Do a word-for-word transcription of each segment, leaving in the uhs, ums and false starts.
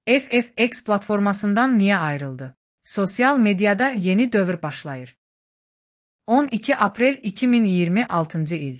F F X platformasından niye ayrıldı? Sosyal medyada yeni dövr başlayır. on iki Aprel iki min iyirmi altıncı il.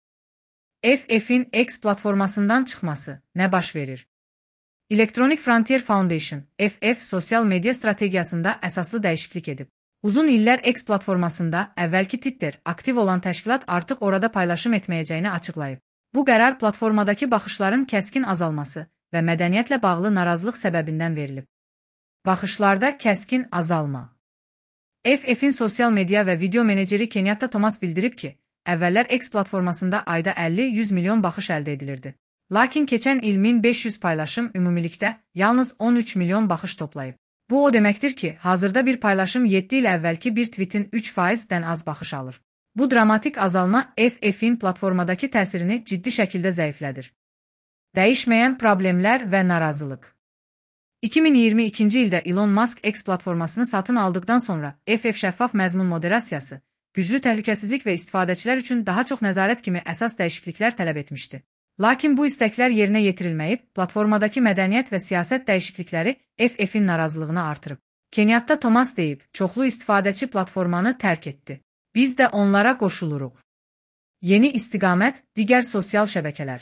F F'in X platformasından çıxması nə baş verir? Electronic Frontier Foundation, F F sosial medya strategiyasında əsaslı dəyişiklik edib. Uzun illər X platformasında əvvəlki Twitter aktiv olan təşkilat artıq orada paylaşım etməyəcəyini açıqlayıb. Bu qərar platformadakı baxışların kəskin azalması və mədəniyyətlə bağlı narazılıq səbəbindən verilib. Baxışlarda kəskin azalma. F F'in sosial media və video meneceri Kenyatta Thomas bildirib ki, əvvəllər X platformasında ayda əlli yüz milyon baxış əldə edilirdi. Lakin keçən il min beş yüz paylaşım ümumilikdə yalnız on üç milyon baxış toplayıb. Bu o deməkdir ki, hazırda bir paylaşım yeddi il əvvəlki bir tweetin üç faizdən az baxış alır. Bu dramatik azalma F F'in platformadakı təsirini ciddi şəkildə zəiflədir. Dəyişməyən problemlər və narazılıq. iki min iyirmi ikinci ildə Elon Musk X platformasını satın aldıqdan sonra F F şəffaf məzmun moderasiyası, güclü təhlükəsizlik və istifadəçilər üçün daha çox nəzarət kimi əsas dəyişikliklər tələb etmişdi. Lakin bu istəklər yerinə yetirilməyib, platformadakı mədəniyyət və siyasət dəyişiklikləri F F'in narazılığını artırıb. Kenyatta Thomas deyib, çoxlu istifadəçi platformanı tərk etdi. Biz də onlara qoşuluruq. Yeni istiqamət, digər sosial şəbəkələr.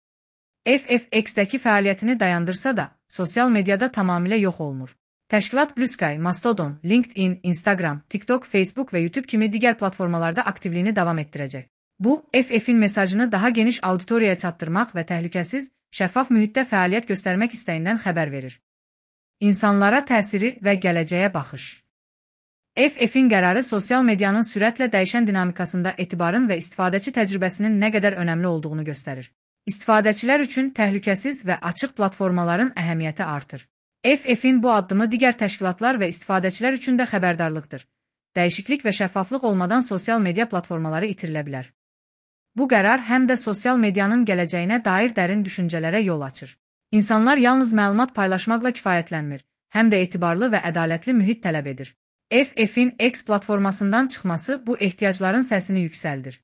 F F X-dəki fəaliyyətini dayandırsa da, sosial medyada tamamilə yox olmur. Təşkilat Blue Sky, Mastodon, LinkedIn, Instagram, TikTok, Facebook və YouTube kimi digər platformalarda aktivliyini davam etdirəcək. Bu, F F'in mesajını daha geniş auditoriyaya çatdırmaq və təhlükəsiz, şəffaf mühitdə fəaliyyət göstərmək istəyindən xəbər verir. İnsanlara təsiri və gələcəyə baxış. F F'in qərarı sosial medianın sürətlə dəyişən dinamikasında etibarın və istifadəçi təcrübəsinin nə qədər önəmli olduğunu göstərir. İstifadəçilər üçün təhlükəsiz və açıq platformaların əhəmiyyəti artır. F F'in bu addımı digər təşkilatlar və istifadəçilər üçün də xəbərdarlıqdır. Dəyişiklik və şəffaflıq olmadan sosial media platformaları itirilə bilər. Bu qərar həm də sosial medianın gələcəyinə dair dərin düşüncələrə yol açır. İnsanlar yalnız məlumat paylaşmaqla kifayətlənmir, həm də etibarlı və ədalətli mühit tələb edir. F F'in X platformasından çıxması bu ehtiyacların səsini yüksəldir.